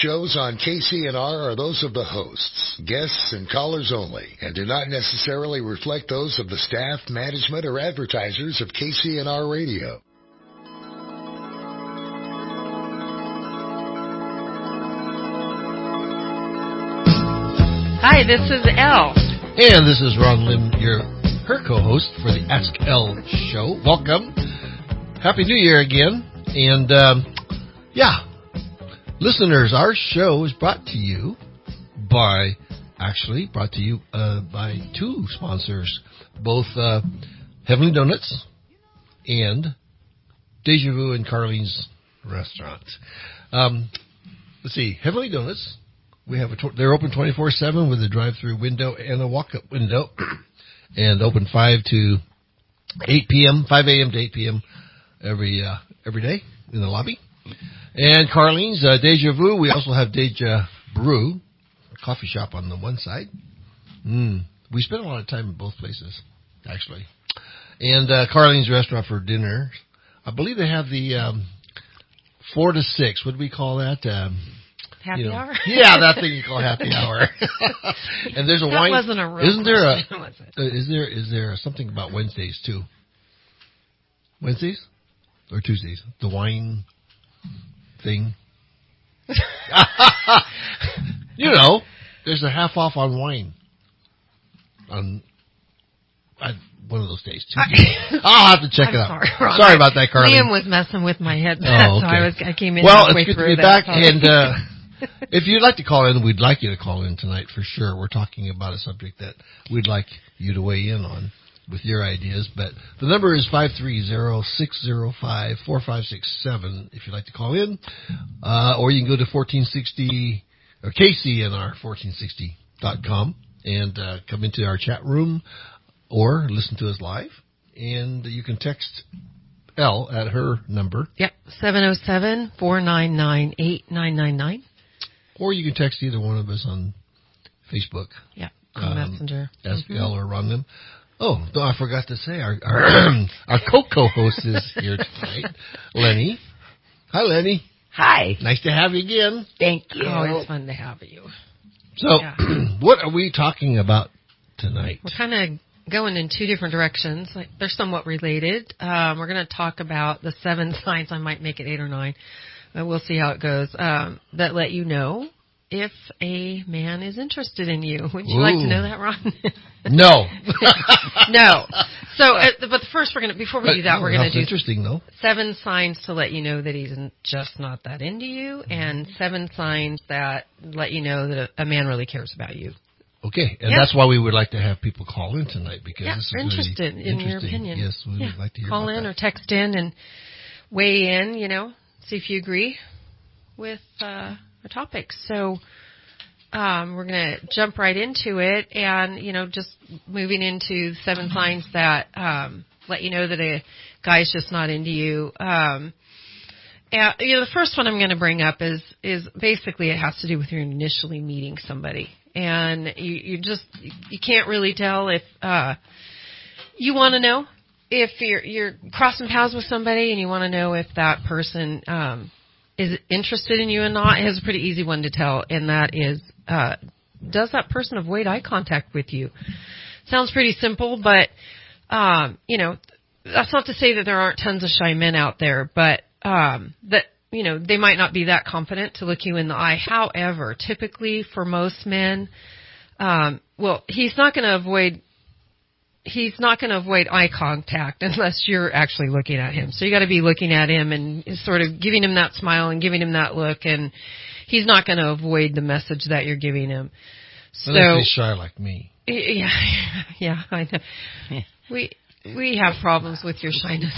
shows on KCNR are those of the hosts, guests, and callers only, and do not necessarily reflect those of the staff, management, or advertisers of KCNR Radio. Hi, this is Elle. And this is Ron Lim, her co-host for the Ask Elle show. Welcome. Happy New Year again. And, listeners, our show is brought to you by two sponsors, both Heavenly Donuts and Deja Vu and Carlene's Restaurant. Let's see, Heavenly Donuts. They're open 24/7 with a drive-through window and a walk-up window, and open 5 a.m. to 8 p.m. every day in the lobby. And Carlene's Deja Vu. We also have Deja Brew, a coffee shop on the one side. We spend a lot of time in both places, actually. And Carlene's Restaurant for dinner. I believe they have the 4 to 6. What do we call that? Happy hour? Yeah, that thing you call happy hour. And there's a that wine. Wasn't a real isn't there question, is there something about Wednesdays too? Wednesdays or Tuesdays? The wine thing. There's a half off on wine on one of those days. I'll have to check it out. Sorry about that, Carlene. Liam was messing with my headset, so I came in Well, halfway it's good through to be back, and if you'd like to call in, we'd like you to call in tonight for sure. We're talking about a subject that we'd like you to weigh in on with your ideas. But the number is 530-605-4567 if you'd like to call in. Or you can go to 1460 or KCNR1460.com and come into our chat room or listen to us live. And you can text Elle at her number. Yep, 707-499-8999. Or you can text either one of us on Facebook. Yeah, on Messenger. Ask Elle or Ron Lim. Oh, no, I forgot to say, our co-host is here tonight, Lenny. Hi, Lenny. Hi. Nice to have you again. Thank you. Always fun to have you. So, what are we talking about tonight? We're kind of going in two different directions. They're somewhat related. We're going to talk about the 7 signs. I might make it 8 or 9. We'll see how it goes. That let you know if a man is interested in you. Would you like to know that, Ron? No. No. So, but first before we do that, we're going to do interesting, though. 7 signs to let you know that he's just not that into you, and 7 signs that let you know that a man really cares about you. Okay, and that's why we would like to have people call in tonight, because this is we're interested really in your opinion. Yes, we would like to hear call about in that. or text in and weigh in, see if you agree with our topics. So we're going to jump right into it, and just moving into 7 signs that let you know that a guy's just not into you. And the first one I'm going to bring up is basically it has to do with your initially meeting somebody. And you can't really tell if you want to know if you're crossing paths with somebody and you want to know if that person is interested in you or not. It has a pretty easy one to tell, and that is does that person avoid eye contact with you? Sounds pretty simple, but that's not to say that there aren't tons of shy men out there, but that they might not be that confident to look you in the eye. However, typically for most men, he's not going to avoid eye contact unless you're actually looking at him. So you got to be looking at him and sort of giving him that smile and giving him that look, and he's not going to avoid the message that you're giving him. Unless he's shy like me. Yeah, I know. We have problems with your shyness.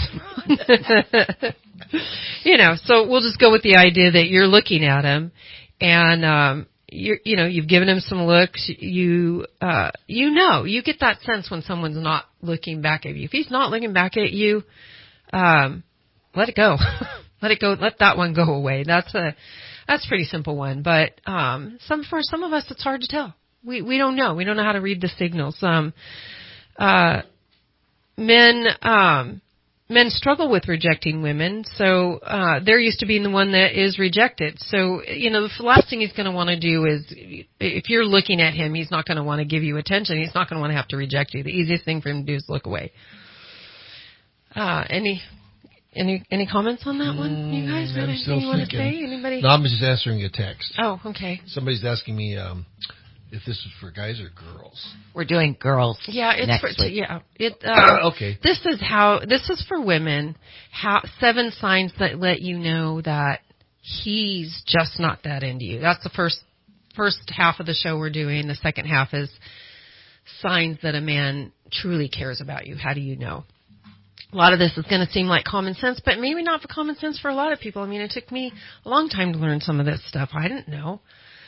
So we'll just go with the idea that you're looking at him, and you've given him some looks. You get that sense when someone's not looking back at you. If he's not looking back at you, let it go. Let it go. Let that one go away. That's a pretty simple one. But for some of us, it's hard to tell. We don't know. We don't know how to read the signals. Men, men struggle with rejecting women, so they're used to being the one that is rejected. So, the last thing he's going to want to do is, if you're looking at him, he's not going to want to give you attention. He's not going to want to have to reject you. The easiest thing for him to do is look away. Any comments on that one, you guys? Anything you want to say? Anybody? No, I'm just answering a text. Oh, okay. Somebody's asking me if this is for guys or girls. We're doing girls. Yeah, it's next for week. yeah. Okay. This is for women. 7 signs that let you know that he's just not that into you. That's the first half of the show we're doing. The second half is signs that a man truly cares about you. How do you know? A lot of this is going to seem like common sense, but maybe not for common sense for a lot of people. I mean, it took me a long time to learn some of this stuff. I didn't know.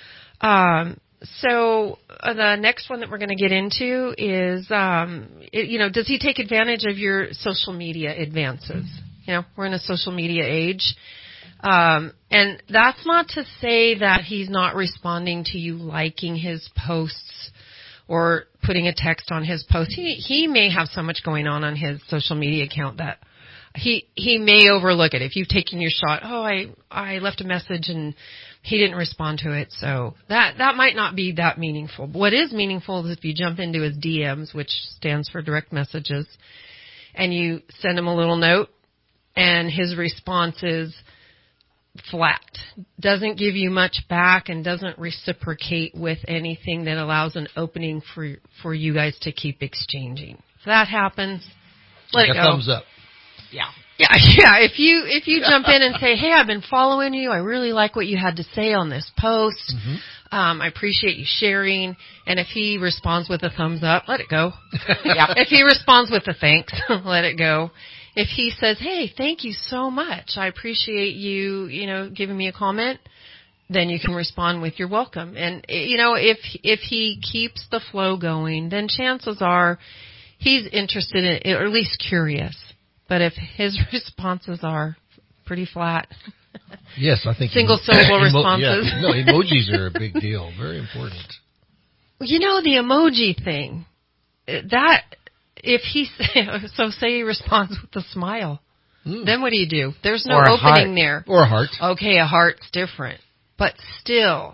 So the next one that we're going to get into is, does he take advantage of your social media advances? We're in a social media age. And that's not to say that he's not responding to you liking his posts or putting a text on his post. He may have so much going on his social media account that he may overlook it. If you've taken your shot, I left a message and he didn't respond to it, so that might not be that meaningful. But what is meaningful is if you jump into his DMs, which stands for direct messages, and you send him a little note, and his response is flat, doesn't give you much back, and doesn't reciprocate with anything that allows an opening for you guys to keep exchanging. If that happens, let it go. Thumbs up. Yeah. Yeah. If you jump in and say, "Hey, I've been following you. I really like what you had to say on this post. Mm-hmm. I appreciate you sharing." And if he responds with a thumbs up, let it go. Yeah. If he responds with a thanks, let it go. If he says, "Hey, thank you so much. I appreciate you, giving me a comment," then you can respond with "You're welcome." And if he keeps the flow going, then chances are he's interested in it, or at least curious. But if his responses are pretty flat, yes, I think single syllable responses. Yeah. No, emojis are a big deal. Very important. The emoji thing, that if say he responds with a smile, then what do? There's no opening there. Or a heart. Okay, a heart's different, but still,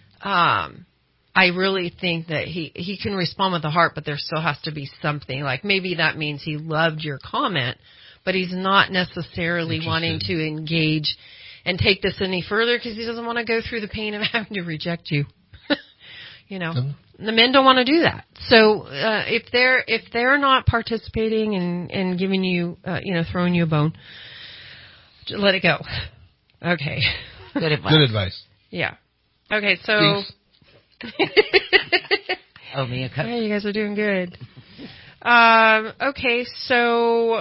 I really think that he can respond with a heart, but there still has to be something. Like maybe that means he loved your comment, but he's not necessarily wanting to engage and take this any further because he doesn't want to go through the pain of having to reject you. The men don't want to do that. So if they're not participating and giving you, throwing you a bone, let it go. Okay. Good advice. Good advice. Yeah. Okay, so... Me a cup. Yeah, you guys are doing good. Okay, so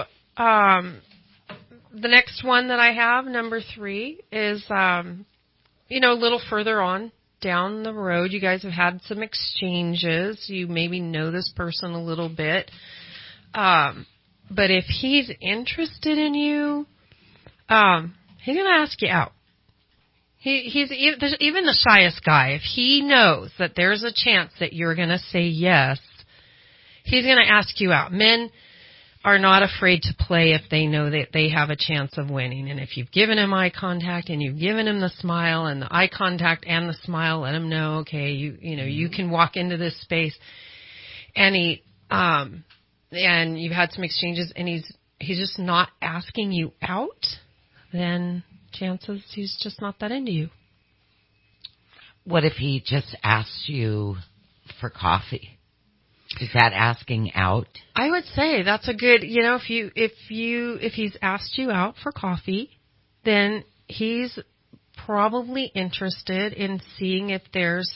the next one that I have, number 3, is a little further on down the road. You guys have had some exchanges. You maybe know this person a little bit. But if he's interested in you, he's going to ask you out. He's even the shyest guy. If he knows that there's a chance that you're going to say yes, he's going to ask you out. Men are not afraid to play if they know that they have a chance of winning. And if you've given him eye contact and you've given him the smile and the eye contact and the smile, let him know, okay, you can walk into this space. And and you've had some exchanges and he's just not asking you out, then chances he's just not that into you. What if he just asks you for coffee? Is that asking out? I would say that's a good, if he's asked you out for coffee, then he's probably interested in seeing if there's,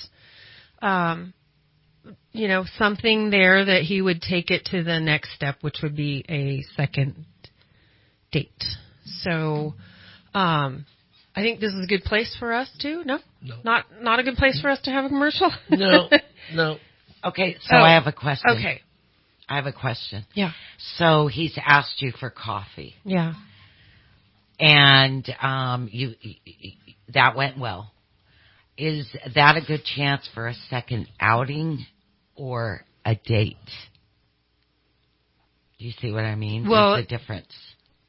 something there that he would take it to the next step, which would be a second date. So, I think this is a good place for us to, no? Not a good place for us to have a commercial? No. Okay, so I have a question. Okay. I have a question. Yeah. So he's asked you for coffee. Yeah. And you that went well. Is that a good chance for a second outing or a date? Do you see what I mean? Well, there's a difference.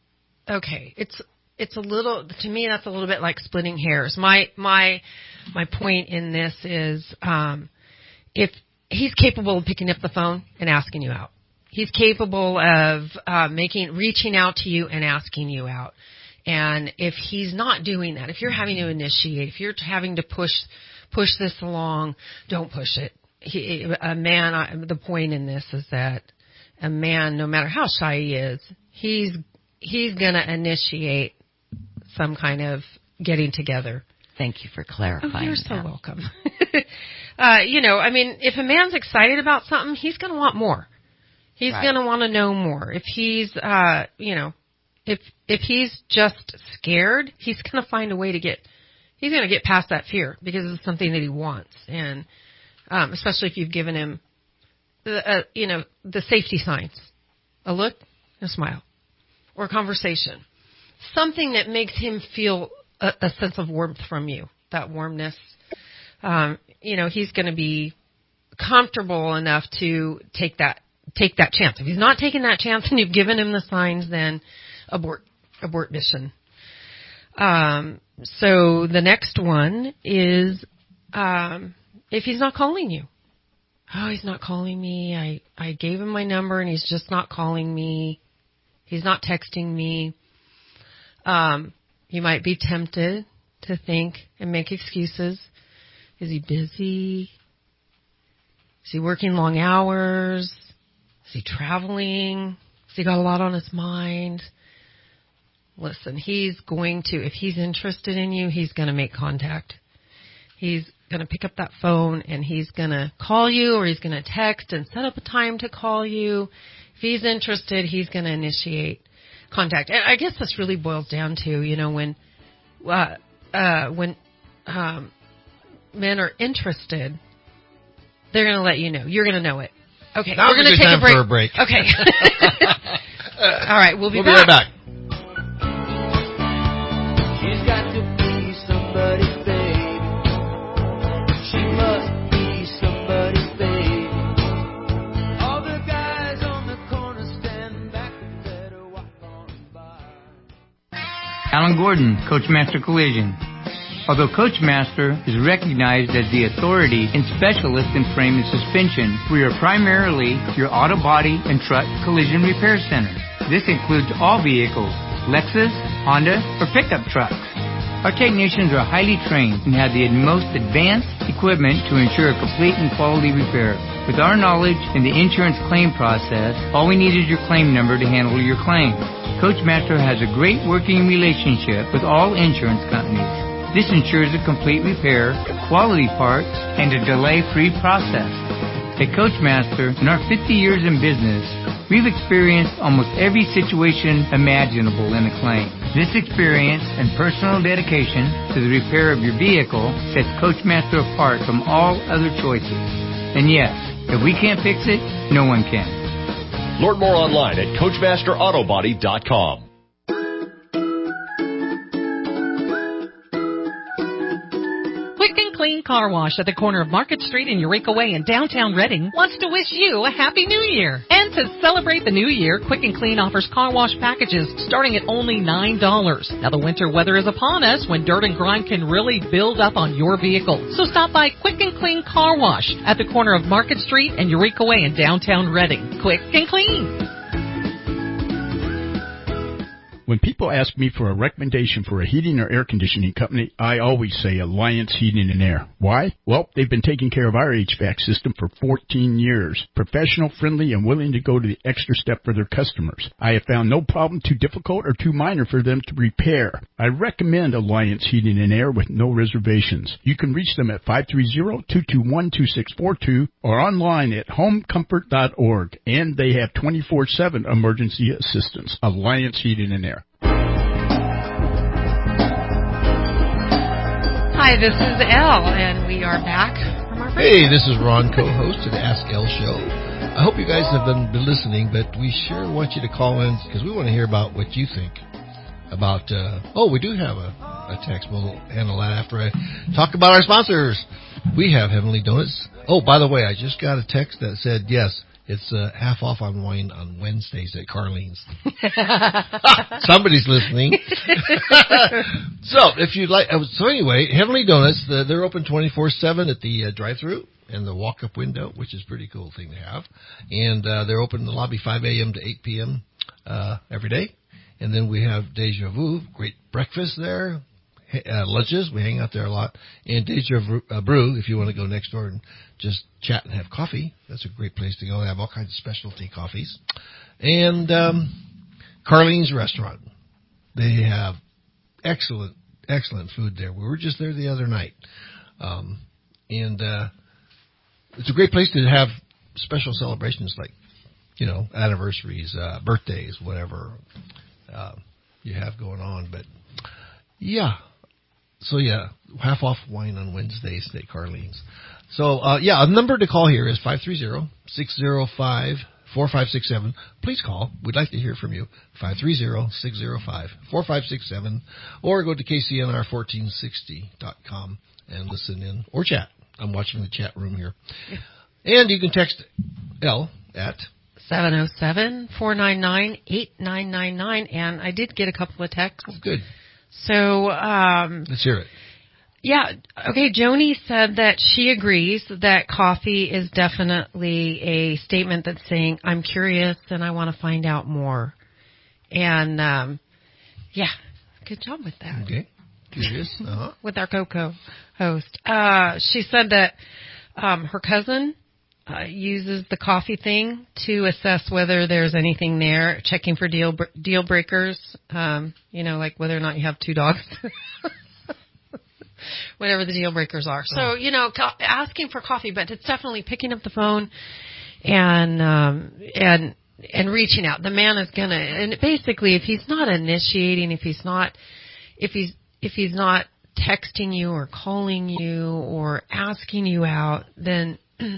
okay, it's a little, to me, that's a little bit like splitting hairs. My point in this is, if he's capable of picking up the phone and asking you out, he's capable of reaching out to you and asking you out. And if he's not doing that, if you're having to initiate, if you're having to push this along, don't push it. The point in this is that a man, no matter how shy he is, he's going to initiate some kind of getting together. Thank you for clarifying. Oh, you're so welcome. If a man's excited about something, he's going to want more. He's going to want to know more. If he's, if he's just scared, he's going to find a way to get past that fear because it's something that he wants. And, especially if you've given him the safety signs, a look, a smile, or a conversation, something that makes him feel a sense of warmth from you, that warmness. He's going to be comfortable enough to take that chance. If he's not taking that chance and you've given him the signs, then abort mission. So the next one is, if he's not calling you. Oh, he's not calling me. I gave him my number and he's just not calling me. He's not texting me. You might be tempted to think and make excuses. Is he busy? Is he working long hours? Is he traveling? Has he got a lot on his mind? Listen, if he's interested in you, he's going to make contact. He's going to pick up that phone and he's going to call you, or he's going to text and set up a time to call you. If he's interested, he's going to initiate contact. And I guess this really boils down to, when men are interested, they're going to let you know. You're going to know it. Okay, now we're going to take a break. Okay. All right, we'll be right back. She's got to be somebody's baby. She must be somebody's baby. All the guys on the corner stand back and better walk on by. Alan Gordon, Coachmaster Collision. Although Coachmaster is recognized as the authority and specialist in frame and suspension, we are primarily your auto body and truck collision repair center. This includes all vehicles, Lexus, Honda, or pickup trucks. Our technicians are highly trained and have the most advanced equipment to ensure a complete and quality repair. With our knowledge in the insurance claim process, all we need is your claim number to handle your claim. Coachmaster has a great working relationship with all insurance companies. This ensures a complete repair, quality parts, and a delay-free process. At Coachmaster, in our 50 years in business, we've experienced almost every situation imaginable in a claim. This experience and personal dedication to the repair of your vehicle sets Coachmaster apart from all other choices. And yes, if we can't fix it, no one can. Learn more online at CoachmasterAutobody.com. Quick and Clean Car Wash at the corner of Market Street and Eureka Way in downtown Reading wants to wish you a Happy New Year. And to celebrate the new year, Quick and Clean offers car wash packages starting at only $9. Now the winter weather is upon us when dirt and grime can really build up on your vehicle. So stop by Quick and Clean Car Wash at the corner of Market Street and Eureka Way in downtown Reading. Quick and clean. When people ask me for a recommendation for a heating or air conditioning company, I always say Alliance Heating and Air. Why? Well, they've been taking care of our HVAC system for 14 years. Professional, friendly, and willing to go to the extra step for their customers. I have found no problem too difficult or too minor for them to repair. I recommend Alliance Heating and Air with no reservations. You can reach them at 530-221-2642 or online at homecomfort.org. And they have 24/7 emergency assistance. Alliance Heating and Air. Hi, this is Elle, and we are back from our break. Hey, this is Ron, co-host of the Ask Elle Show. I hope you guys have been listening, but we sure want you to call in because we want to hear about what you think about, we do have a text. We'll handle that after I talk about our sponsors. We have Heavenly Donuts. Oh, by the way, I just got a text that said, yes, It's half off on wine on Wednesdays at Carlene's. Somebody's listening. So, if you'd like, so anyway, Heavenly Donuts, they're open 24/7 at the drive-thru and the walk-up window, which is a pretty cool thing to have. And they're open in the lobby 5 a.m. to 8 p.m. Every day. And then we have Deja Vu, great breakfast there. Lunches, we hang out there a lot. And Deja Brew, if you want to go next door and just chat and have coffee, that's a great place to go. They have all kinds of specialty coffees. And Carlene's Restaurant, they have excellent food there. We were just there the other night. And it's a great place to have special celebrations like, anniversaries, birthdays, whatever you have going on. But, yeah. So, half off wine on Wednesdays at Carlene's. So, a number to call here is 530-605-4567. Please call. We'd like to hear from you. 530-605-4567. Or go to KCNR1460.com and listen in or chat. I'm watching the chat room here. And you can text L at 707-499-8999. And I did get a couple of texts. Oh, good. So, let's hear it. Yeah. Okay. Joni said that she agrees that coffee is definitely a statement that's saying, I'm curious and I want to find out more. And, good job with that. Okay. Curious. Uh-huh. With our Coco host. She said that, her cousin, uses the coffee thing to assess whether there's anything there, checking for deal breakers, like whether or not you have two dogs, whatever the deal breakers are. So, asking for coffee, but it's definitely picking up the phone and reaching out. The man is gonna, and basically if he's not initiating, if he's not texting you or calling you or asking you out, then,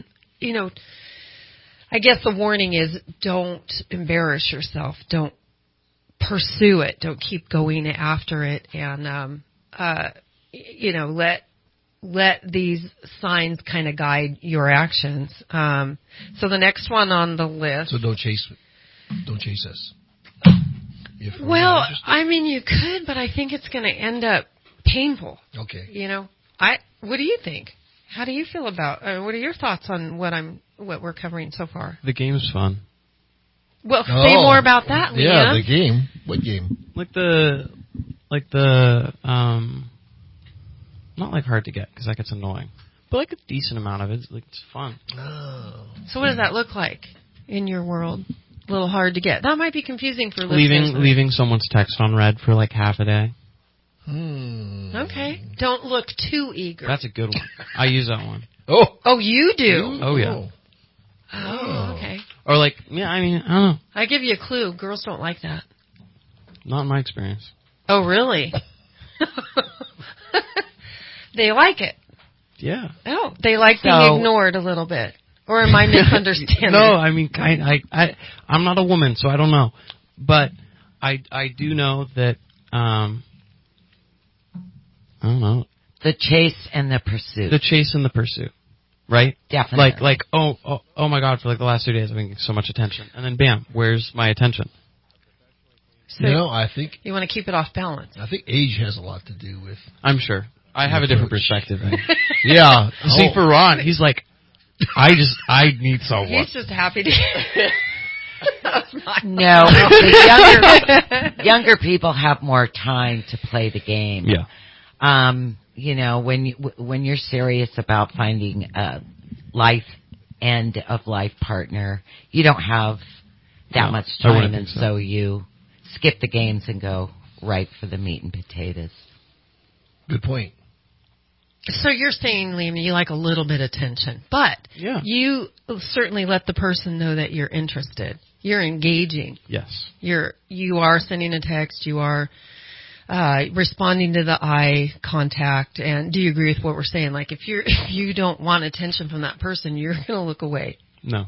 I guess the warning is don't embarrass yourself. Don't pursue it. Don't keep going after it. And, let these signs kind of guide your actions. So the next one on the list. So don't chase us. Well, I mean, you could, but I think it's going to end up painful. Okay. What do you think? How do you feel about? What are your thoughts on what we're covering so far? The game's fun. Well, say more about that, Leah. Yeah, the game. What game? Not like hard to get because that gets annoying, but like a decent amount of it. It's fun. Oh. So what does that look like in your world? A little hard to get. That might be confusing for listeners. Leaving someone's text on read for like half a day. Okay. Don't look too eager. That's a good one. I use that one. Oh, you do? Oh, yeah. Oh, okay. Or I don't know. I give you a clue. Girls don't like that. Not in my experience. Oh, really? They like it. Yeah. Oh, they like being ignored a little bit. Or am I misunderstanding? No, I mean, I'm not a woman, so I don't know. But I do know that, I don't know. The chase and the pursuit. The chase and the pursuit. Right? Definitely. Oh my God, for the last 2 days I've been getting so much attention. And then bam, where's my attention? So I think you want to keep it off balance. I think age has a lot to do with. I'm sure. I have a different perspective. Yeah. See, for Ron, he's like, I need someone. He's just happy to. No, younger people have more time to play the game. Yeah. When you're serious about finding a end of life partner, you don't have that much time, and so you skip the games and go right for the meat and potatoes. Good point. So you're saying, Liam, you like a little bit of tension, but you certainly let the person know that you're interested. You're engaging. Yes. You are sending a text. You are responding to the eye contact. And do you agree with what we're saying? Like if you don't want attention from that person, you're going to look away. No.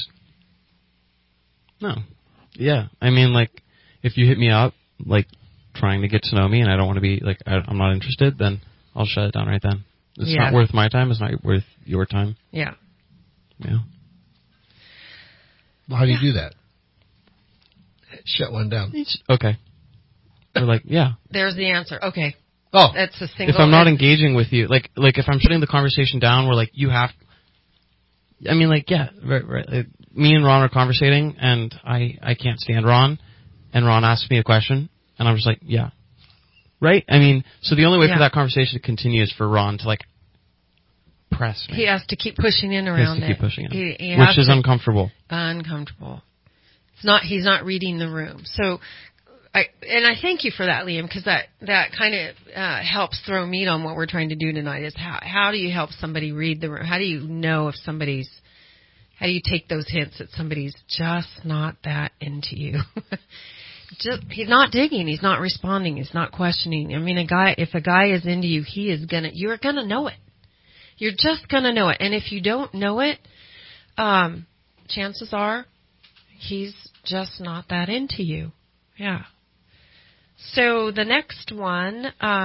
No. Yeah. I mean, like if you hit me up, like trying to get to know me, and I don't want to be like I'm not interested, then I'll shut it down right then. It's not worth my time. It's not worth your time. Yeah. Yeah. How do you do that? Shut one down. Okay. Or like, yeah. There's the answer. Okay. Oh, That's a single. If I'm not engaging with you, like if I'm shutting the conversation down, where like you have, I mean, like, yeah, right. Like, me and Ron are conversating, and I can't stand Ron, and Ron asks me a question, and I'm just like, yeah, right. I mean, so the only way for that conversation to continue is for Ron to like press me. He has to keep pushing in around He has to keep pushing in, He which is uncomfortable. Uncomfortable. He's not reading the room. So, I thank you for that, Liam, because that kind of helps throw meat on what we're trying to do tonight. Is how do you help somebody read the room? How do you know if how do you take those hints that somebody's just not that into you? He's not digging. He's not responding. He's not questioning. I mean, if a guy is into you, you're gonna know it. You're just gonna know it. And if you don't know it, chances are he's just not that into you. Yeah. So the next one,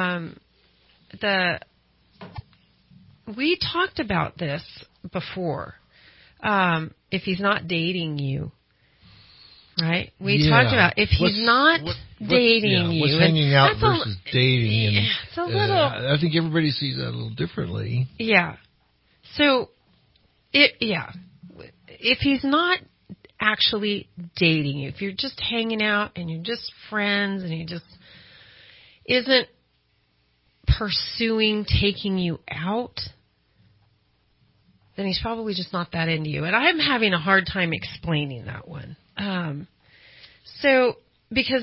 we talked about this before. If he's not dating you, right? We talked about if he's not dating you. What's hanging out versus dating? And, it's a little. I think everybody sees that a little differently. Yeah. So, if he's not actually dating you, if you're just hanging out and you're just friends and he just isn't pursuing taking you out, then he's probably just not that into you. And I'm having a hard time explaining that one. Because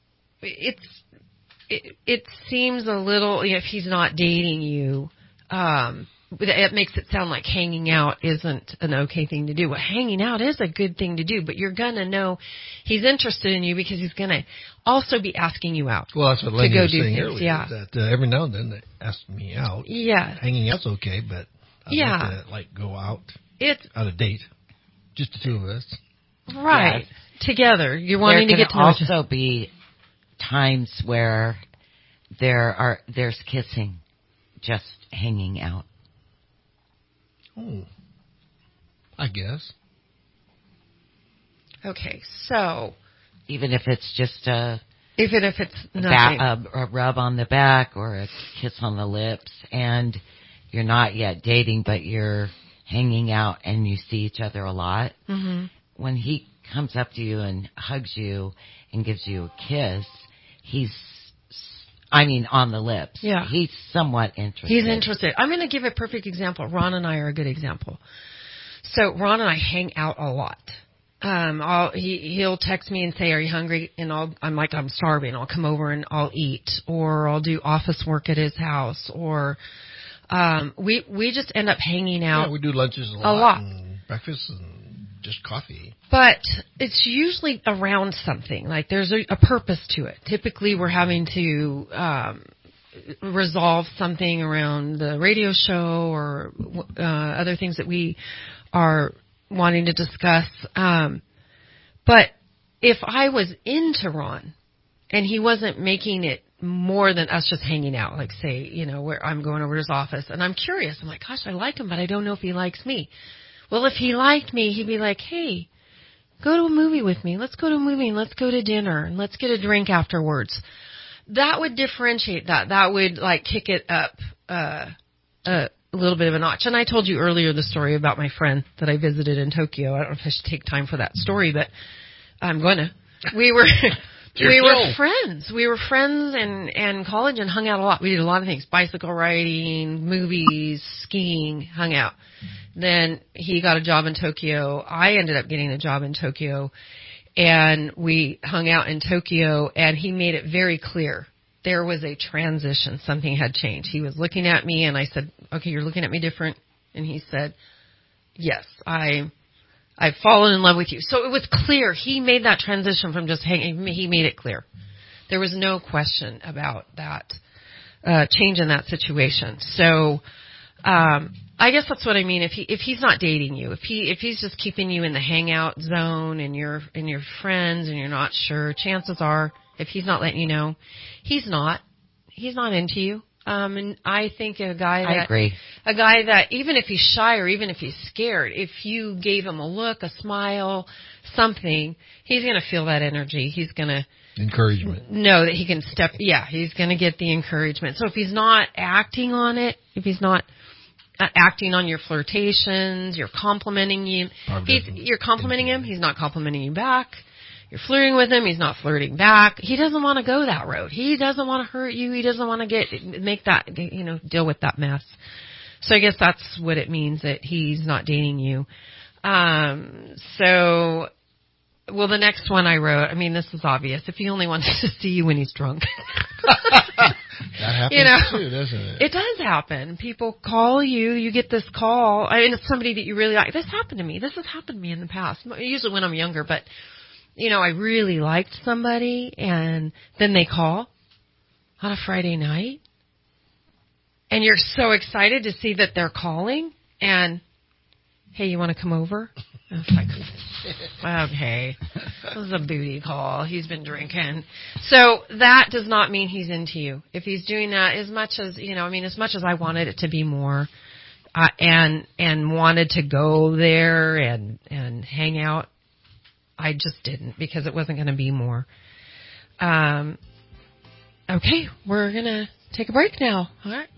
it seems a little, if he's not dating you, it makes it sound like hanging out isn't an okay thing to do. Well, hanging out is a good thing to do, but you're going to know he's interested in you because he's going to also be asking you out. Well, that's what Lenny was saying things. earlier, Yeah. that every now and then they ask me out. Yeah. Hanging out's okay, but I'd like to go out on a date. Just the two of us. Right. Yes. Together. You're wanting to get to know each other. There can also be times where there's kissing, just hanging out. Oh, I guess. Okay, so even if it's just a rub on the back or a kiss on the lips, and you're not yet dating, but you're hanging out and you see each other a lot. Mm-hmm. When he comes up to you and hugs you and gives you a kiss, on the lips. Yeah. He's somewhat interested. He's interested. I'm going to give a perfect example. Ron and I are a good example. So Ron and I hang out a lot. He'll text me and say, "Are you hungry?" And I'm like, "I'm starving. I'll come over and I'll eat," or I'll do office work at his house, or we just end up hanging out. Yeah, we do lunches a lot. And breakfast and just coffee. But it's usually around something. Like there's a purpose to it. Typically we're having to resolve something around the radio show or other things that we are wanting to discuss. But if I was into Ron and he wasn't making it more than us just hanging out, like say, where I'm going over to his office and I'm curious. I'm like, gosh, I like him, but I don't know if he likes me. Well, if he liked me, he'd be like, "Hey, go to a movie with me. Let's go to a movie and let's go to dinner and let's get a drink afterwards." That would differentiate that. That would kick it up a little bit of a notch. And I told you earlier the story about my friend that I visited in Tokyo. I don't know if I should take time for that story, but I'm going to. We were friends. We were friends in college and hung out a lot. We did a lot of things: bicycle riding, movies, skiing, hung out. Then he got a job in Tokyo. I ended up getting a job in Tokyo, and we hung out in Tokyo, and he made it very clear there was a transition. Something had changed. He was looking at me, and I said, "Okay, you're looking at me different." And he said, "Yes, I've fallen in love with you." So it was clear. He made that transition from just hanging. He made it clear. There was no question about that change in that situation. So I guess that's what I mean. If he's not dating you, if he's just keeping you in the hangout zone and you're friends and you're not sure, chances are if he's not letting you know, he's not into you. And I think a guy I agree. A guy that even if he's shy or even if he's scared, if you gave him a look, a smile, something, he's going to feel that energy. He's going to encouragement. Know that he can he's going to get the encouragement. So if he's not acting on it, if he's not acting on your flirtations, you're complimenting him, you're complimenting him, he's not complimenting you back. You're flirting with him, he's not flirting back. He doesn't want to go that road. He doesn't want to hurt you. He doesn't want to make that, deal with that mess. So I guess that's what it means that he's not dating you. Well, the next one I wrote, this is obvious. If he only wants to see you when he's drunk. That happens too, doesn't it? It does happen. People call you, you get this call, and it's somebody that you really like. This happened to me. This has happened to me in the past. Usually when I'm younger, but, I really liked somebody, and then they call on a Friday night, and you're so excited to see that they're calling, and, hey, you want to come over? I was like, okay, this is a booty call. He's been drinking. So that does not mean he's into you. If he's doing that, as much as, as much as I wanted it to be more, and wanted to go there and hang out, I just didn't because it wasn't going to be more. Okay, we're going to take a break now. All right.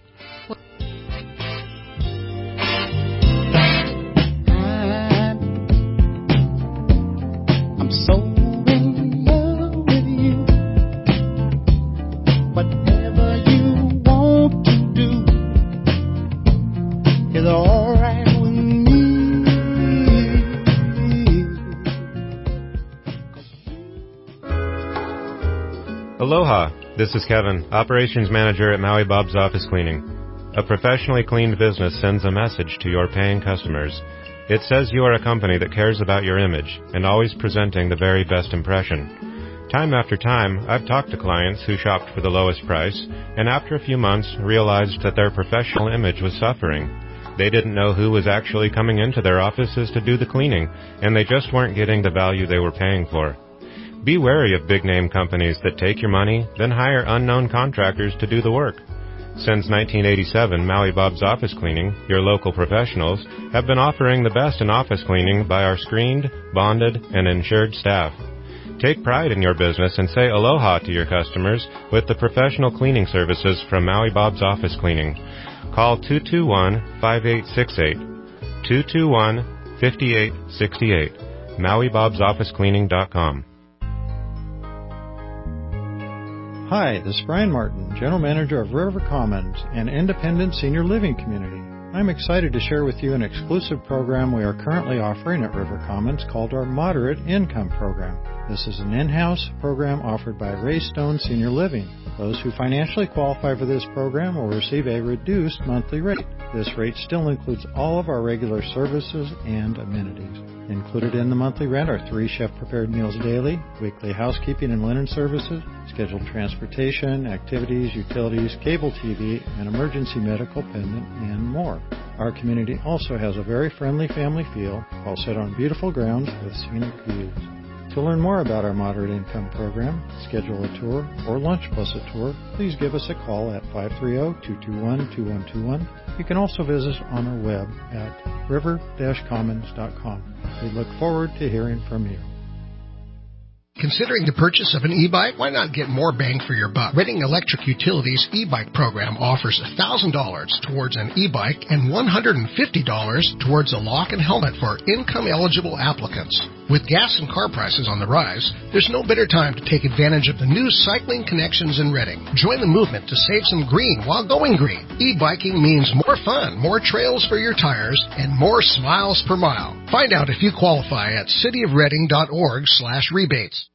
I'm so in love with you. Whatever you want to do is alright with me. Aloha, this is Kevin, Operations Manager at Maui Bob's Office Cleaning. A professionally cleaned business sends a message to your paying customers. It says you are a company that cares about your image and always presenting the very best impression. Time after time, I've talked to clients who shopped for the lowest price and after a few months realized that their professional image was suffering. They didn't know who was actually coming into their offices to do the cleaning, and they just weren't getting the value they were paying for. Be wary of big-name companies that take your money, then hire unknown contractors to do the work. Since 1987, Maui Bob's Office Cleaning, your local professionals, have been offering the best in office cleaning by our screened, bonded, and insured staff. Take pride in your business and say aloha to your customers with the professional cleaning services from Maui Bob's Office Cleaning. Call 221-5868, 221-5868, MauiBob'sOfficeCleaning.com. Hi, this is Brian Martin, General Manager of River Commons, an independent senior living community. I'm excited to share with you an exclusive program we are currently offering at River Commons called our Moderate Income Program. This is an in-house program offered by Ray Stone Senior Living. Those who financially qualify for this program will receive a reduced monthly rate. This rate still includes all of our regular services and amenities. Included in the monthly rent are 3 chef-prepared meals daily, weekly housekeeping and linen services, scheduled transportation, activities, utilities, cable TV, and emergency medical pendant, and more. Our community also has a very friendly family feel, all set on beautiful grounds with scenic views. To learn more about our Moderate Income Program, schedule a tour, or lunch plus a tour, please give us a call at 530-221-2121. You can also visit us on our web at river-commons.com. We look forward to hearing from you. Considering the purchase of an e-bike? Why not get more bang for your buck? Redding Electric Utilities e-bike program offers $1,000 towards an e-bike and $150 towards a lock and helmet for income-eligible applicants. With gas and car prices on the rise, there's no better time to take advantage of the new cycling connections in Redding. Join the movement to save some green while going green. E-biking means more fun, more trails for your tires, and more smiles per mile. Find out if you qualify at cityofredding.org/rebates.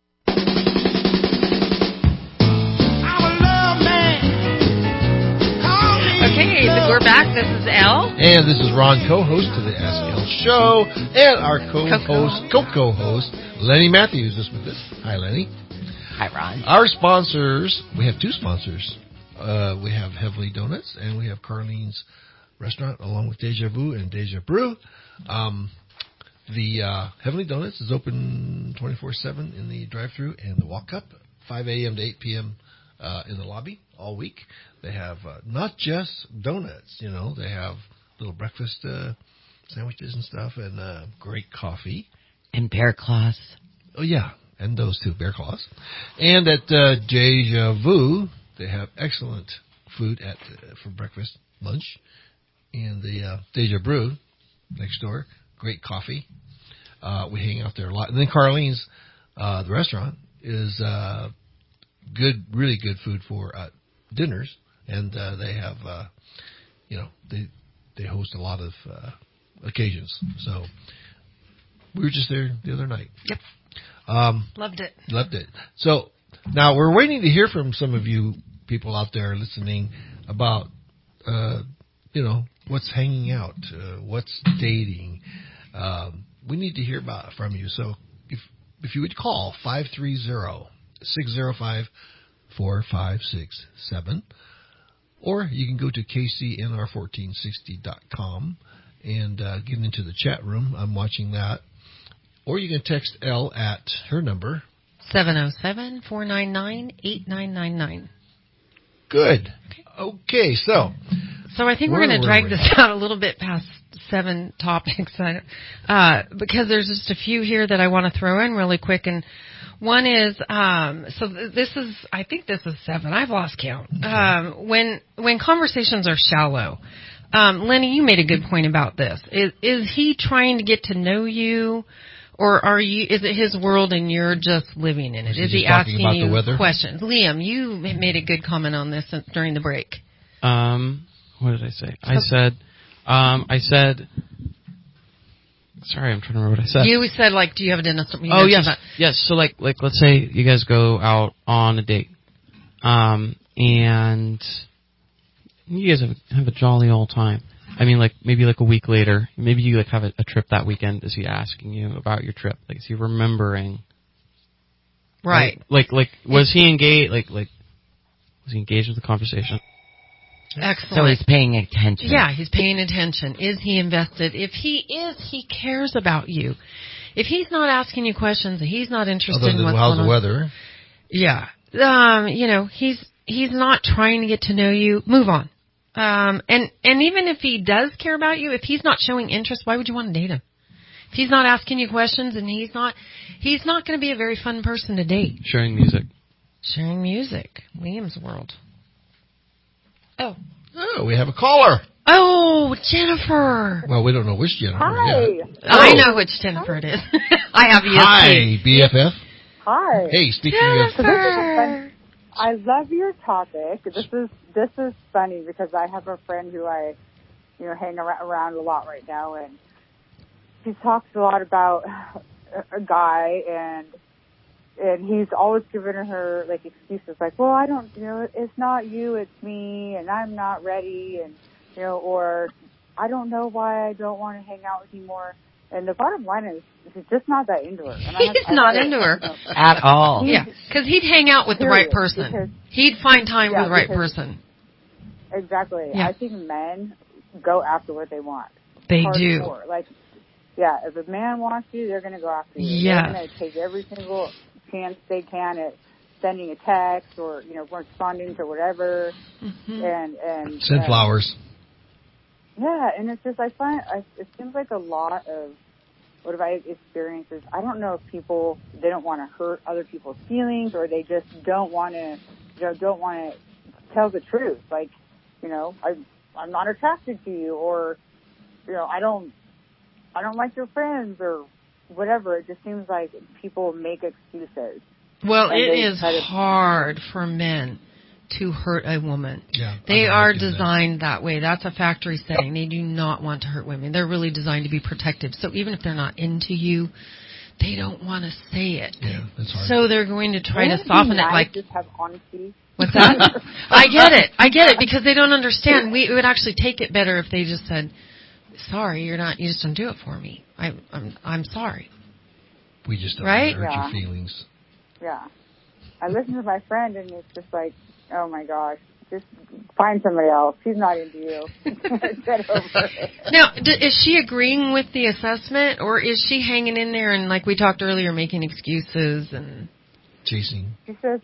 Okay, so we're back. This is Elle. And this is Ron, co-host of the Ask Elle Show. And our co-host, Lenny Matthews is with us. Hi, Lenny. Hi, Ron. Our sponsors, we have 2 sponsors. We have Heavenly Donuts, and we have Carlene's Restaurant, along with Deja Vu and Deja Brew. The Heavenly Donuts is open 24/7 in the drive-thru, and the walk-up, 5 a.m. to 8 p.m. in the lobby all week. They have not just donuts, they have little breakfast sandwiches and stuff, and great coffee. And bear claws. Oh, yeah, and those two, bear claws. And at Deja Vu, they have excellent food for breakfast, lunch. And the Deja Brew next door, great coffee. We hang out there a lot. And then Carlene's, the restaurant, is really good food for dinners. And they have, they host a lot of occasions. So we were just there the other night. Yep. Loved it. Loved it. So now we're waiting to hear from some of you people out there listening about, what's hanging out, what's dating. We need to hear from you. So if you would call 530-605-4567, or you can go to kcnr1460.com and get into the chat room. I'm watching that. Or you can text Elle at her number, 707-499-8999. Good. Okay, so I think we're going to drag this out a little bit past 7 topics, because there's just a few here that I want to throw in really quick. And one is, I think this is 7. I've lost count. When conversations are shallow, Lenny, you made a good point about this. Is he trying to get to know you? Or is it his world and you're just living in it? Is he asking you questions? Liam, you made a good comment on this during the break. What did I say? I said, sorry, I'm trying to remember what I said. You said, do you have a dentist? Oh, yes. Yes. So, let's say you guys go out on a date. And you guys have a jolly old time. I mean, maybe a week later, maybe you have a trip that weekend. Is he asking you about your trip? Is he remembering? Right. Was he engaged? Was he engaged with the conversation? Excellent. So he's paying attention. Yeah, he's paying attention. Is he invested? If he is, he cares about you. If he's not asking you questions, he's not interested in what's going on. How's the weather? Yeah. He's not trying to get to know you. Move on. And even if he does care about you, if he's not showing interest, why would you want to date him? If he's not asking you questions and he's not going to be a very fun person to date. Sharing music. Liam's world. Oh, we have a caller. Oh, Jennifer. Well, we don't know which Jennifer. Hi. Yet. I know which Jennifer it is. I have ESP. Hi, BFF. Hi. Hey, speaking Jennifer. I love your topic. This is funny because I have a friend who I, hang around a lot right now, and she talks a lot about a guy, and he's always giving her excuses well, I don't, it's not you, it's me, and I'm not ready, and or I don't know why I don't want to hang out with you more. And the bottom line is, he's just not that into her. And he's not into her at all. Yeah, because he'd hang out with the right person. He'd find time for the right person. Exactly. Yeah. I think men go after what they want. They do. If a man wants you, they're going to go after you. Yeah. They're going to take every single chance they can at sending a text or responding to whatever. Mm-hmm. And send flowers. Yeah, and it's just it seems like a lot of what I've experienced is I don't know if they don't want to hurt other people's feelings or they just don't want to tell the truth. I'm not attracted to you, or I don't like your friends or whatever. It just seems like people make excuses. Well, it is hard for men to hurt a woman. Yeah, they are designed that way. That's a factory setting. They do not want to hurt women. They're really designed to be protective. So even if they're not into you, they don't want to say it. Yeah, that's hard. So they're going to try to soften it. Just have honesty. What's that? I get it because they don't understand. We would actually take it better if they just said, "Sorry, you just don't do it for me. I'm sorry." We just don't hurt your feelings. Yeah. I listened to my friend and it's just oh my gosh, just find somebody else. She's not into you. Get over it. Now, is she agreeing with the assessment, or is she hanging in there and, like we talked earlier, making excuses and chasing? She says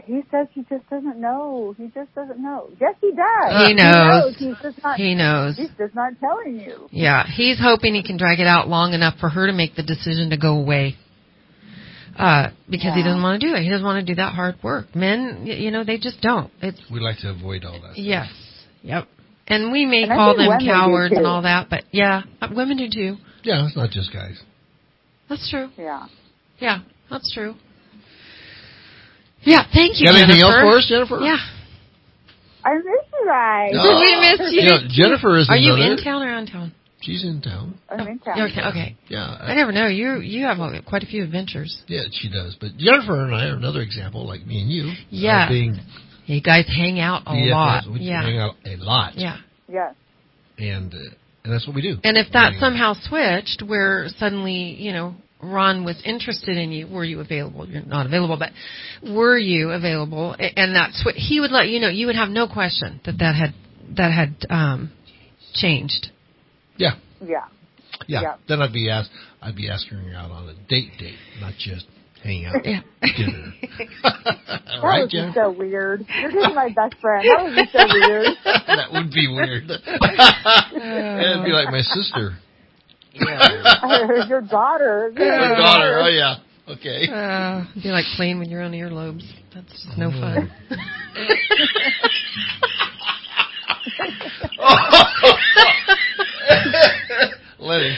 he says he just doesn't know. He just doesn't know. Yes, he does. He knows. He's just not. He knows. He's just not telling you. Yeah, he's hoping he can drag it out long enough for her to make the decision to go away. Because he doesn't want to do it. He doesn't want to do that hard work. Men, they just don't. We like to avoid all that. Yes. Yep. And we may call them cowards and all that, but yeah, women do too. Yeah, it's not just guys. That's true. Yeah. Yeah, that's true. Yeah, thank you, Got Jennifer. anything else for us, Jennifer? Yeah. I miss you guys. No. We missed you. Jennifer is. Are you in town or out of town? She's in town. I'm in town. Okay. Yeah. I never know. You have quite a few adventures. Yeah, she does. But Jennifer and I are another example, like me and you. Yeah. You guys hang out a lot. We hang out a lot. Yeah. Yes. And that's what we do. And if that somehow switched, where suddenly, Ron was interested in you, were you available? You're not available, but were you available? And that's what he would let you know. You would have no question that had changed. Yeah. Yeah. Yeah. Then I'd be asking her out on a date, not just hanging out yeah. dinner. That right, would be Jen? so weird. You're just my best friend. That would be so weird. That would be weird. It'd be like my sister. Yeah. Your daughter. Your daughter. Oh yeah. Okay. It'd be like playing with your own earlobes. That's just no fun. Lenny.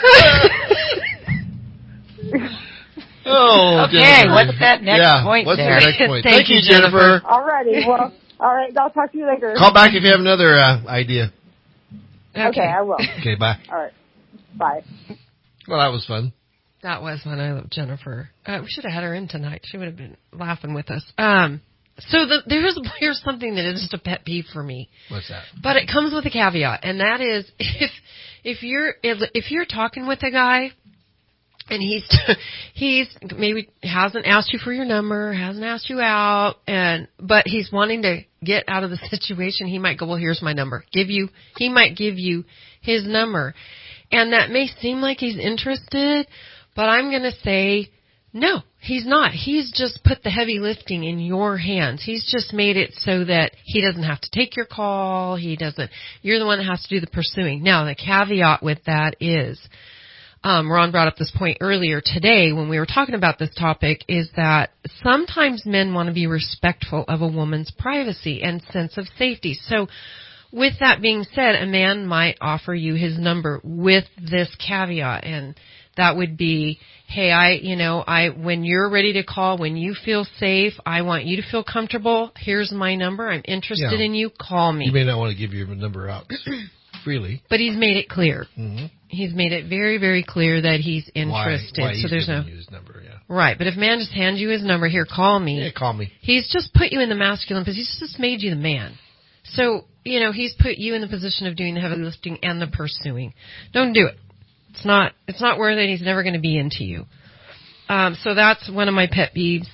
Oh, okay, Jennifer. what's that next point what's there? The next point? Thank you, Jennifer. Alrighty, well, alright, I'll talk to you later. Call back if you have another idea. Okay, I will. Okay, bye. Alright, bye. Well, that was fun. That was fun. I love Jennifer. We should have had her in tonight. She would have been laughing with us. So here's something that is just a pet peeve for me. What's that? But it comes with a caveat, and that is if you're talking with a guy and he's maybe hasn't asked you for your number, hasn't asked you out, but he's wanting to get out of the situation, he might go, well, here's my number. He might give you his number. And that may seem like he's interested, but I'm going to say, no, he's not. He's just put the heavy lifting in your hands. He's just made it so that he doesn't have to take your call. You're the one that has to do the pursuing. Now, the caveat with that is, Ron brought up this point earlier today when we were talking about this topic, is that sometimes men want to be respectful of a woman's privacy and sense of safety. So with that being said, a man might offer you his number with this caveat, and that would be, hey, when you're ready to call, when you feel safe, I want you to feel comfortable. Here's my number. I'm interested in you. Call me. You may not want to give your number out freely. But he's made it clear. Mm-hmm. He's made it very, very clear that he's interested. Why so there's no his number, yeah. Right, but if a man just hands you his number, here, call me. Yeah, call me. He's just put you in the masculine position. He's just made you the man. So, he's put you in the position of doing the heavy lifting and the pursuing. Don't do it. It's not worth it. He's never going to be into you. So that's one of my pet peeves.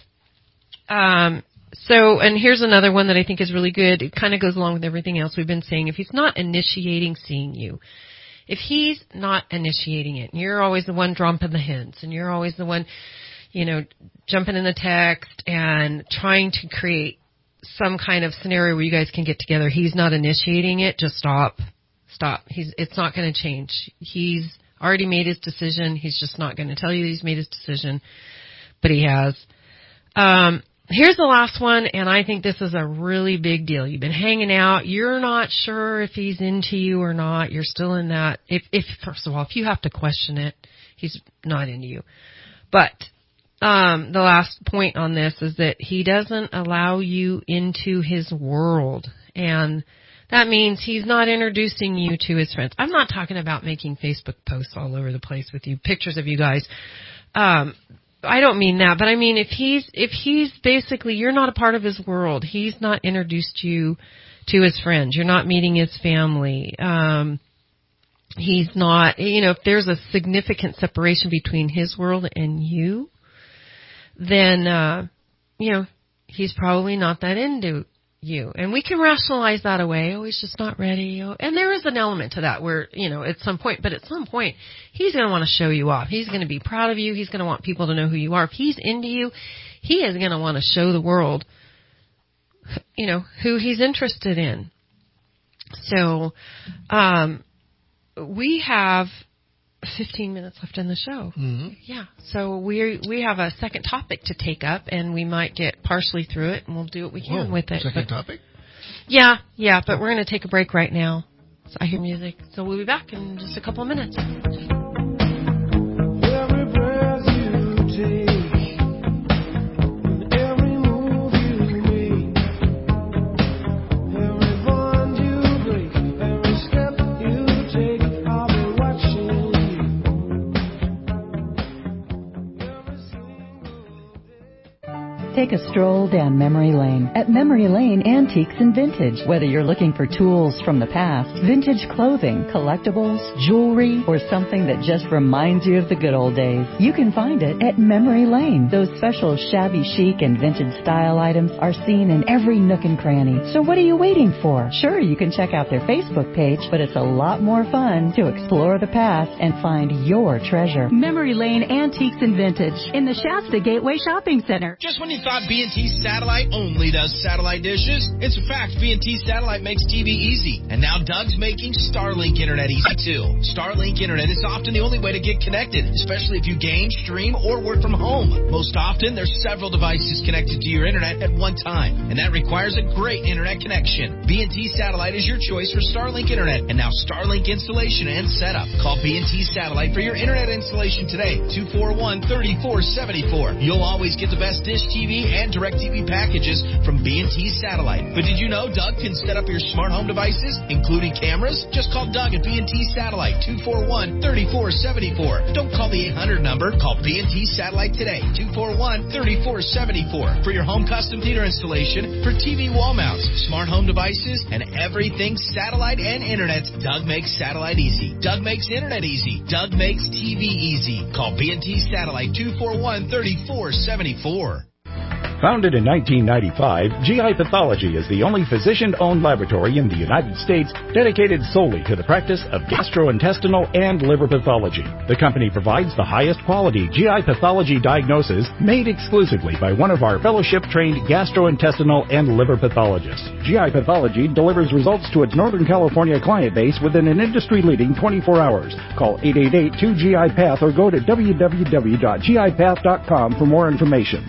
And here's another one that I think is really good. It kind of goes along with everything else we've been saying. If he's not initiating seeing you, if he's not initiating it, and you're always the one dropping the hints, and you're always the one, jumping in the text and trying to create some kind of scenario where you guys can get together, he's not initiating it, just stop. It's not going to change. He's already made his decision. He's just not going to tell you he's made his decision, but he has. Here's the last one, and I think this is a really big deal. You've been hanging out. You're not sure if he's into you or not. You're still in that. First of all, if you have to question it, he's not into you. But the last point on this is that he doesn't allow you into his world, and that means he's not introducing you to his friends. I'm not talking about making Facebook posts all over the place with you, pictures of you guys. I don't mean that, but I mean if he's basically, you're not a part of his world. He's not introduced you to his friends. You're not meeting his family. He's not, if there's a significant separation between his world and you, then, he's probably not that into you. And we can rationalize that away. Oh, he's just not ready. Oh, and there is an element to that where, at some point, he's going to want to show you off. He's going to be proud of you. He's going to want people to know who you are. If he's into you, he is going to want to show the world who he's interested in. So, we have 15 minutes left in the show. Mm-hmm. Yeah. So we have a second topic to take up, and we might get partially through it, and we'll do what we can with it. Second topic? Yeah, but we're going to take a break right now. So I hear music. So we'll be back in just a couple of minutes. Every breath you take, every move you make, every bond you break, every step you take, I'll be watching you. Take a stroll down memory lane at Memory Lane Antiques and Vintage. Whether you're looking for tools from the past, vintage clothing, collectibles, jewelry, or something that just reminds you of the good old days, you can find it at Memory Lane. Those special shabby chic and vintage style items are seen in every nook and cranny. So what are you waiting for? Sure, you can check out their Facebook page, but it's a lot more fun to explore the past and find your treasure. Memory Lane Antiques and Vintage in the Shasta Gateway Shopping Center. Just when you thought B&T Satellite only does satellite dishes, it's a fact. B&T Satellite makes TV easy. And now Doug's making Starlink Internet easy, too. Starlink Internet is often the only way to get connected, especially if you game, stream, or work from home. Most often, there's several devices connected to your Internet at one time, and that requires a great Internet connection. B&T Satellite is your choice for Starlink Internet, and now Starlink installation and setup. Call B&T Satellite for your Internet installation today, 241-3474. You'll always get the best Dish TV and DirecTV packages from B&T Satellite. But did you know Doug can set up your smart home devices, including cameras? Just call Doug at B&T Satellite, 241-3474. Don't call the 800 number. Call B&T Satellite today, 241-3474. For your home custom theater installation, for TV wall mounts, smart home devices, and everything satellite and internet, Doug makes satellite easy. Doug makes internet easy. Doug makes TV easy. Call B&T Satellite, 241-3474. Founded in 1995, GI Pathology is the only physician-owned laboratory in the United States dedicated solely to the practice of gastrointestinal and liver pathology. The company provides the highest quality GI pathology diagnosis made exclusively by one of our fellowship-trained gastrointestinal and liver pathologists. GI Pathology delivers results to its Northern California client base within an industry-leading 24 hours. Call 888-2GI-PATH or go to www.gipath.com for more information.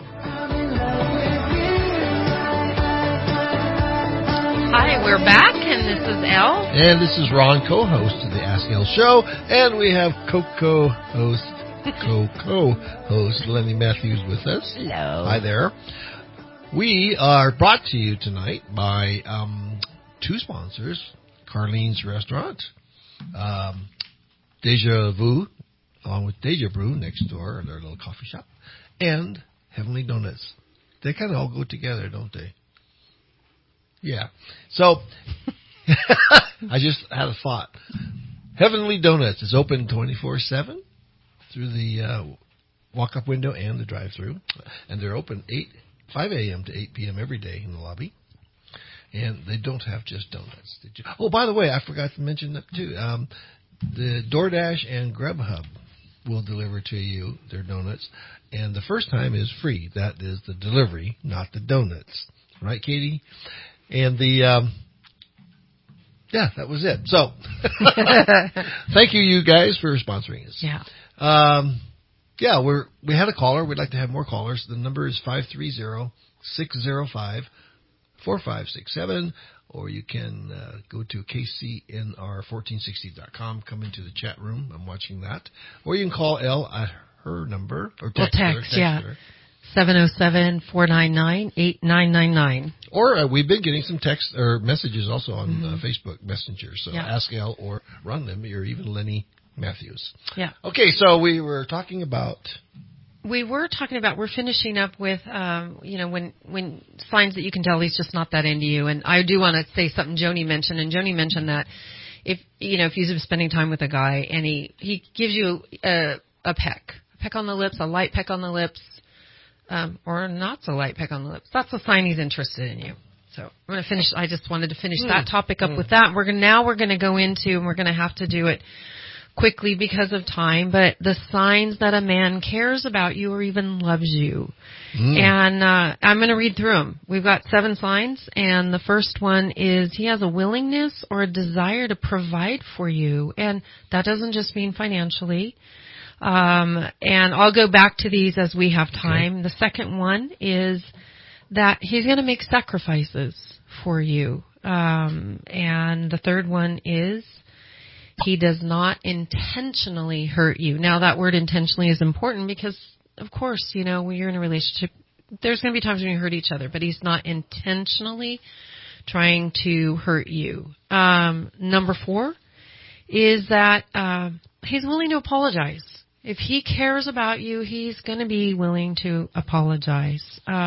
Hi, we're back, and this is Elle. And this is Ron, co-host of the Ask Elle Show. And we have co-host Lenny Matthews with us. Hello. Hi there. We are brought to you tonight by two sponsors, Carlene's Restaurant, Deja Vu, along with Deja Brew next door, their little coffee shop, and Heavenly Donuts. They kind of all go together, don't they? Yeah. So, I just had a thought. Heavenly Donuts is open 24/7 through the walk-up window and the drive-through. And they're open 5 a.m. to 8 p.m. every day in the lobby. And they don't have just donuts. Oh, by the way, I forgot to mention that too. The DoorDash and Grubhub will deliver to you their donuts. And the first time is free. That is the delivery, not the donuts. Right, Katie? And that was it. So, thank you guys for sponsoring us. Yeah. We had a caller. We'd like to have more callers. The number is 530-605-4567, or you can go to kcnr1460.com, come into the chat room. I'm watching that. Or you can call Elle at her number, or text her. 707-499-8999. Or we've been getting some text or messages also on Facebook Messenger. So ask Elle or run them, or even Lenny Matthews. Yeah. Okay, so we were talking about... we're finishing up with, when signs that you can tell he's just not that into you. And I do want to say something Joni mentioned. And Joni mentioned that if you're spending time with a guy and he gives you a peck on the lips, a light peck on the lips, or not so light peck on the lips, that's a sign he's interested in you. So I'm going to finish. I just wanted to finish that topic up with that. We're going to go into, and we're going to have to do it quickly because of time, but the signs that a man cares about you or even loves you. And I'm going to read through them. We've got 7 signs, and the first one is he has a willingness or a desire to provide for you, and that doesn't just mean financially. And I'll go back to these as we have time. Okay. The second one is that he's going to make sacrifices for you. And the third one is he does not intentionally hurt you. Now, that word intentionally is important because, of course, you know, when you're in a relationship, there's going to be times when you hurt each other, but he's not intentionally trying to hurt you. Number 4 is that he's willing to apologize. If he cares about you, he's going to be willing to apologize.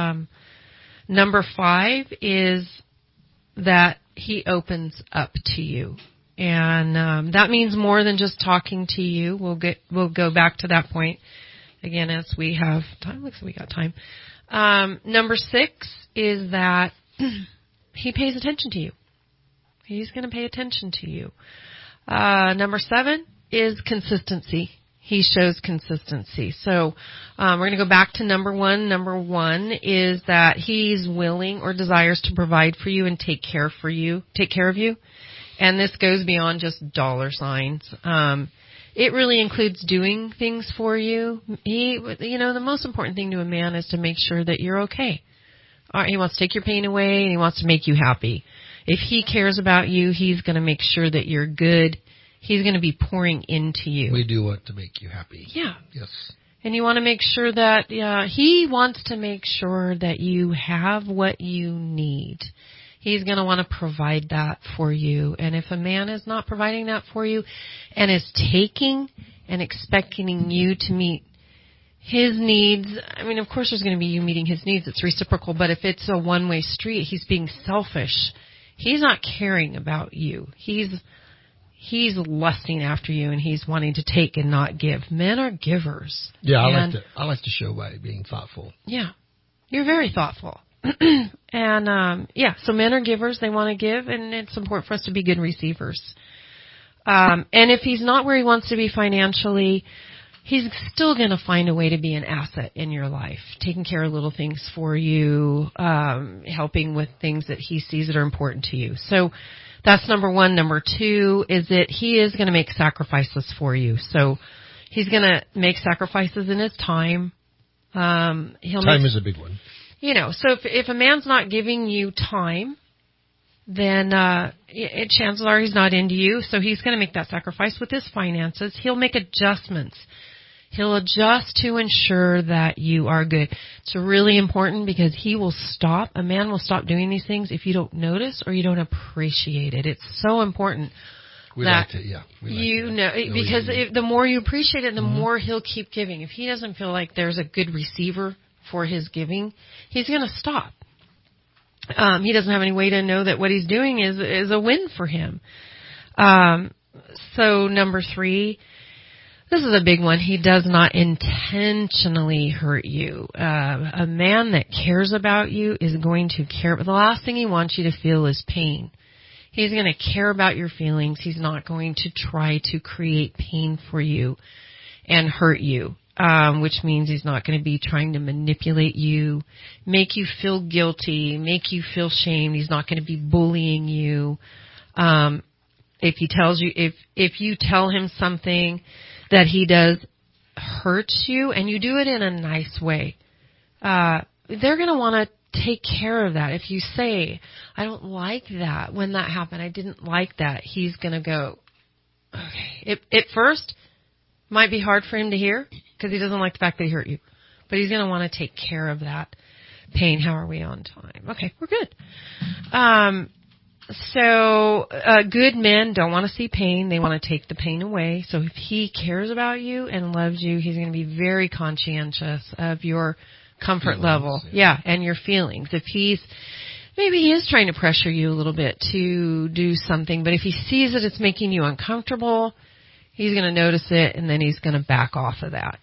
Number 5 is that he opens up to you. And that means more than just talking to you. We'll go back to that point again as we have time. Looks like we got time. Number 6 is that he pays attention to you. He's going to pay attention to you. Number 7 is consistency. He shows consistency. So we're going to go back to number 1. Number 1 is that he's willing or desires to provide for you and take care of you. And this goes beyond just dollar signs. It really includes doing things for you. The most important thing to a man is to make sure that you're okay. He wants to take your pain away, and he wants to make you happy. If he cares about you, he's going to make sure that you're good. He's going to be pouring into you. We do want to make you happy. Yeah. Yes. And you want to make sure that he wants to make sure that you have what you need. He's going to want to provide that for you. And if a man is not providing that for you and is taking and expecting you to meet his needs, I mean, of course there's going to be you meeting his needs. It's reciprocal. But if it's a one-way street, he's being selfish. He's not caring about you. He's lusting after you, and he's wanting to take and not give. Men are givers. Yeah, I like to show by being thoughtful. Yeah, you're very thoughtful. And, so men are givers. They want to give, and it's important for us to be good receivers. And if he's not where he wants to be financially, he's still going to find a way to be an asset in your life, taking care of little things for you, helping with things that he sees that are important to you. So that's number 1. Number 2 is that he is going to make sacrifices for you. So he's going to make sacrifices in his time. Time is a big one. So if a man's not giving you time, then chances are he's not into you. So he's going to make that sacrifice with his finances. He'll make adjustments. He'll adjust to ensure that you are good. It's really important because a man will stop doing these things if you don't notice or you don't appreciate it. It's so important. Because the more you appreciate it, the more he'll keep giving. If he doesn't feel like there's a good receiver for his giving, he's going to stop. He doesn't have any way to know that what he's doing is a win for him. So number 3, this is a big one. He does not intentionally hurt you. A man that cares about you is going to care, but the last thing he wants you to feel is pain. He's going to care about your feelings. He's not going to try to create pain for you and hurt you. Which means he's not going to be trying to manipulate you, make you feel guilty, make you feel shamed. He's not going to be bullying you. If you tell him something that he does hurts you and you do it in a nice way, they're going to want to take care of that. If you say, I don't like that, when that happened, I didn't like that, he's going to go, okay. At first, might be hard for him to hear because he doesn't like the fact that he hurt you. But he's going to want to take care of that pain. How are we on time? Okay, we're good. Good men don't want to see pain. They want to take the pain away. So if he cares about you and loves you, he's going to be very conscientious of your comfort level. Yeah, and your feelings. If maybe he is trying to pressure you a little bit to do something, but if he sees that it's making you uncomfortable, he's going to notice it, and then he's going to back off of that.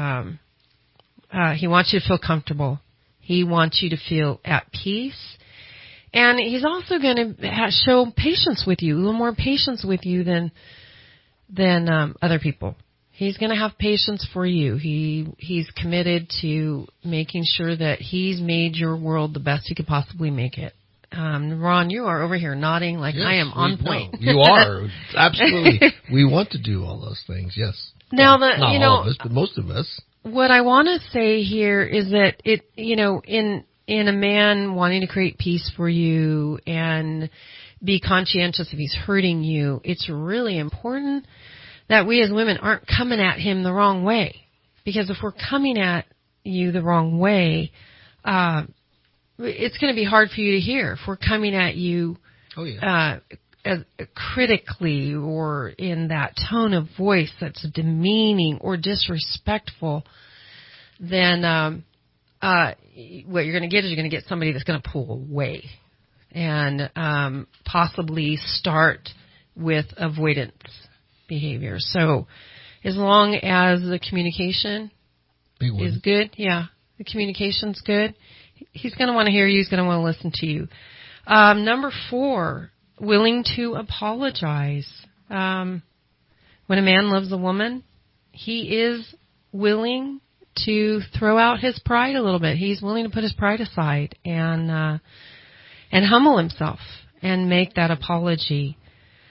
He wants you to feel comfortable. He wants you to feel at peace. And he's also going to show patience with you, a little more patience with you than than other people. He's going to have patience for you. He's committed to making sure that he's made your world the best he could possibly make it. Ron, you are over here nodding like yes, I am on point. No, you are. Absolutely. We want to do all those things, yes. Now, not all of us, but most of us. What I want to say here is that in a man wanting to create peace for you and be conscientious if he's hurting you, it's really important that we as women aren't coming at him the wrong way. Because if we're coming at you the wrong way, it's going to be hard for you to hear. If we're coming at you critically or in that tone of voice that's demeaning or disrespectful, then what you're going to get is you're going to get somebody that's going to pull away and possibly start with avoidance behavior. So as long as the communication is good, the communication's good, he's going to want to hear you. He's going to want to listen to you. Number 4, willing to apologize. When a man loves a woman, he is willing to throw out his pride a little bit. He's willing to put his pride aside and humble himself and make that apology.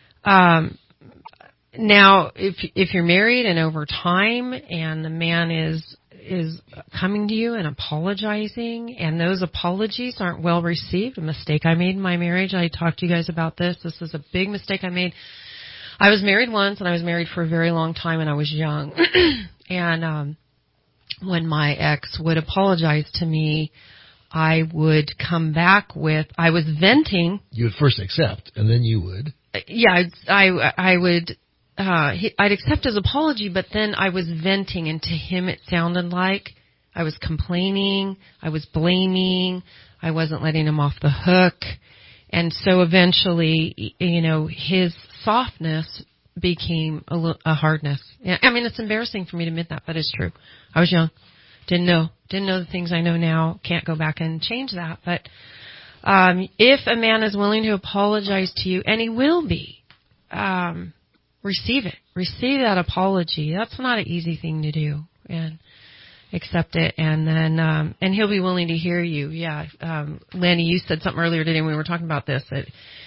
Now, if you're married and over time and the man is coming to you and apologizing and those apologies aren't well received, a mistake I made in my marriage, I talked to you guys about this. This is a big mistake I made. I was married once and I was married for a very long time and I was young. And when my ex would apologize to me, I would come back with, I was venting. You would first accept and then you would. Yeah, I would. I'd accept his apology, but then I was venting, and to him it sounded like I was complaining, I was blaming, I wasn't letting him off the hook, and so eventually, his softness became a hardness. I mean, it's embarrassing for me to admit that, but it's true. I was young, didn't know the things I know now, can't go back and change that, but if a man is willing to apologize to you, and he will be, receive it. Receive that apology. That's not an easy thing to do. And accept it. And then, and he'll be willing to hear you. Yeah. Lanny, you said something earlier today when we were talking about this, that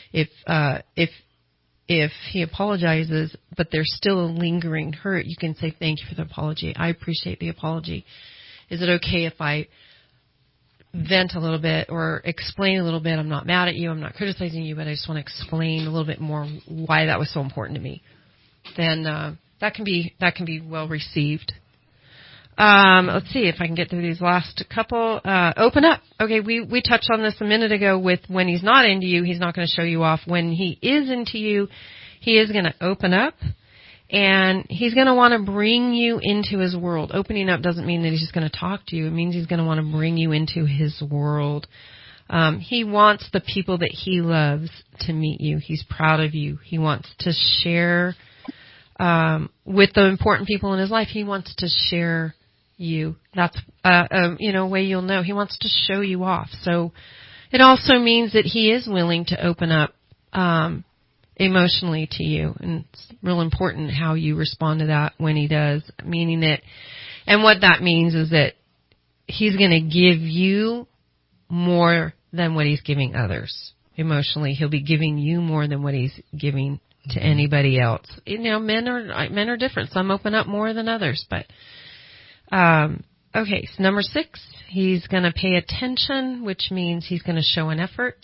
if he apologizes, but there's still a lingering hurt, you can say, thank you for the apology. I appreciate the apology. Is it okay if I vent a little bit or explain a little bit? I'm not mad at you. I'm not criticizing you, but I just want to explain a little bit more why that was so important to me. Then that can be well received. Let's see if I can get through these last couple. Open up. Okay, we touched on this a minute ago with when he's not into you, he's not going to show you off. When he is into you, he is going to open up, and he's going to want to bring you into his world. Opening up doesn't mean that he's just going to talk to you. It means he's going to want to bring you into his world. He wants the people that he loves to meet you. He's proud of you. He wants to share with the important people in his life. He wants to share you. That's a way you'll know. He wants to show you off. So it also means that he is willing to open up emotionally to you, and it's real important how you respond to that when he does. Meaning that, and what that means is that he's going to give you more than what he's giving others. Emotionally, he'll be giving you more than what he's giving to anybody else. Men are different. Some open up more than others, but okay. So number 6, he's going to pay attention, which means he's going to show an effort.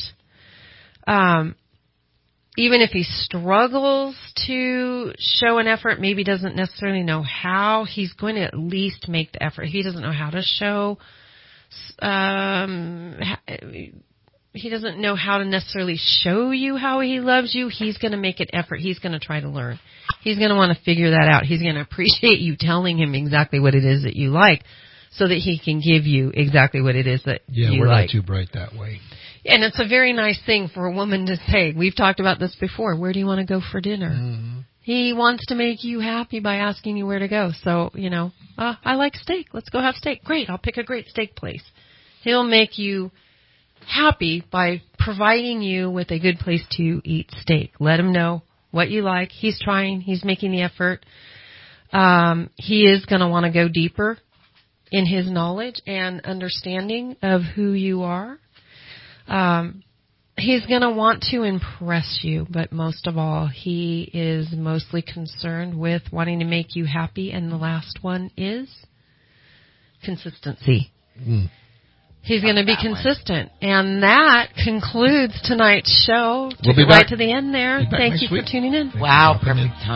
Even if he struggles to show an effort, maybe doesn't necessarily know how, he's going to at least make the effort. If he doesn't know how to show, he doesn't know how to necessarily show you how he loves you, he's going to make an effort. He's going to try to learn. He's going to want to figure that out. He's going to appreciate you telling him exactly what it is that you like so that he can give you exactly what it is that you like. Yeah, we're not too bright that way. And it's a very nice thing for a woman to say. We've talked about this before. Where do you want to go for dinner? Mm-hmm. He wants to make you happy by asking you where to go. So, I like steak. Let's go have steak. Great. I'll pick a great steak place. He'll make you happy by providing you with a good place to eat steak. Let him know what you like. He's trying. He's making the effort. He is going to want to go deeper in his knowledge and understanding of who you are. He's going to want to impress you, but most of all, he is mostly concerned with wanting to make you happy. And the last one is consistency. He's going to be consistent. And that concludes tonight's show. We'll be right back. to the end there. Thank you for tuning in. Wow, perfect time.